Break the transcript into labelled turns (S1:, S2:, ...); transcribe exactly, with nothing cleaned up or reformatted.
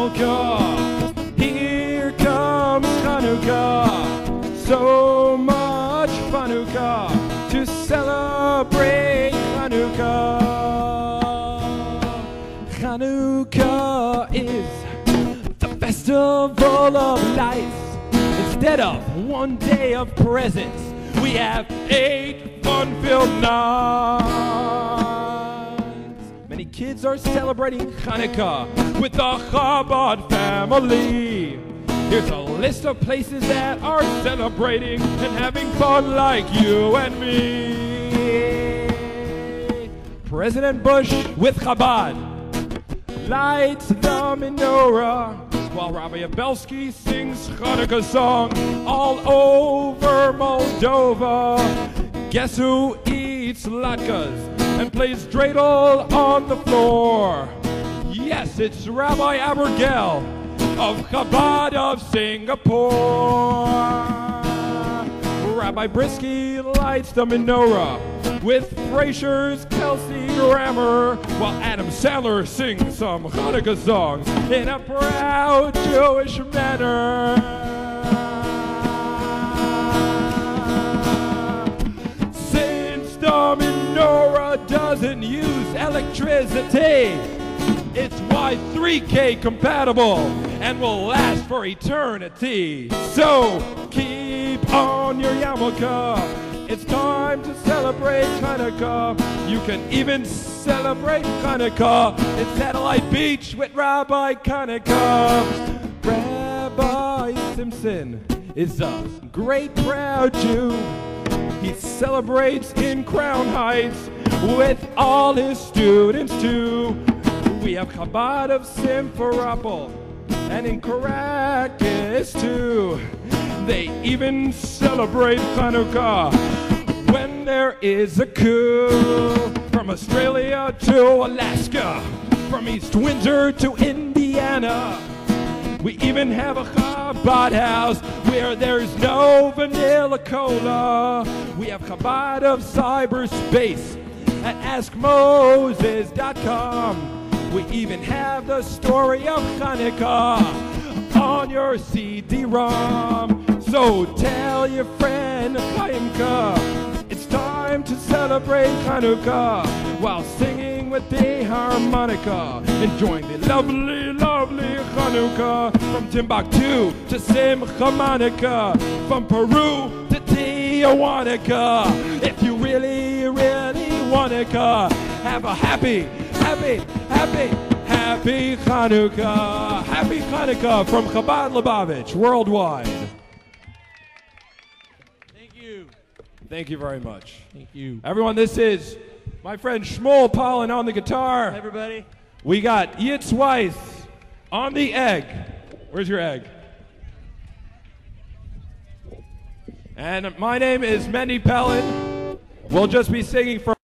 S1: Yarmulke. Here comes Chanukah. So much Chanukah to celebrate Chanukah. Chanukah is the festival of lights. Instead of one day of presents, we have eight fun-filled nights. Many kids are celebrating Hanukkah with the Chabad family. Here's a list of places that are celebrating and having fun like you and me. President Bush with Chabad lights the menorah, while Rabbi Abelsky sings Hanukkah song all over Moldova. Guess who eats latkes and plays dreidel on the floor? Yes, it's Rabbi Abergel of Chabad of Singapore. Rabbi Brisky lights the menorah with Frasier's Kelsey Grammer, while Adam Sandler sings some Hanukkah songs in a proud Jewish manner. Since the menorah doesn't use electricity, it's Y three K compatible and will last for eternity. So keep on your yarmulke. It's time to celebrate Hanukkah. You can even celebrate Hanukkah in Satellite Beach with Rabbi Hanukkah. Rabbi Simpson is a great proud Jew. He celebrates in Crown Heights with all his students too. We have Chabad of Simferopol and in Caracas too. They even celebrate Hanukkah when there is a coup. From Australia to Alaska, from East Windsor to Indiana, we even have a Chabad house where there's no vanilla cola. We have Chabad of cyberspace at ask moses dot com. We even have the story of Hanukkah on your C D ROM. So tell your friend Chaimka it's time to celebrate Hanukkah while singing with the harmonica, enjoying the lovely, lovely Hanukkah. From Timbuktu to Simcha Monica, from Peru to Tijuana. If you really, really wanna have a happy, happy, happy, happy Hanukkah. Happy Hanukkah from Chabad Lubavitch worldwide.
S2: Thank you.
S1: Thank you very much.
S2: Thank you.
S1: Everyone, this is my friend Shmuel Pollan on the guitar.
S2: Hi, everybody.
S1: We got Yitz Weiss on the egg. Where's your egg? And my name is Mendy Pellin. We'll just be singing for